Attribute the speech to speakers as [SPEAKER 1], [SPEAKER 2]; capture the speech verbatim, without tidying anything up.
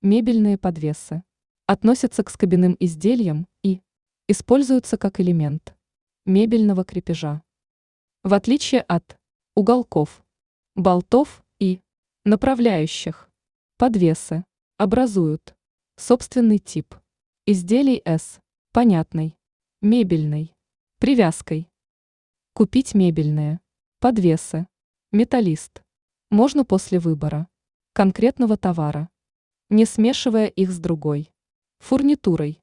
[SPEAKER 1] Мебельные подвесы. Относятся к скобяным изделиям и используются как элемент мебельного крепежа. В отличие от уголков, болтов и направляющих, подвесы образуют собственный тип изделий с понятной мебельной привязкой. Купить мебельные подвесы, металлист, можно после выбора конкретного товара, не смешивая их с другой фурнитурой.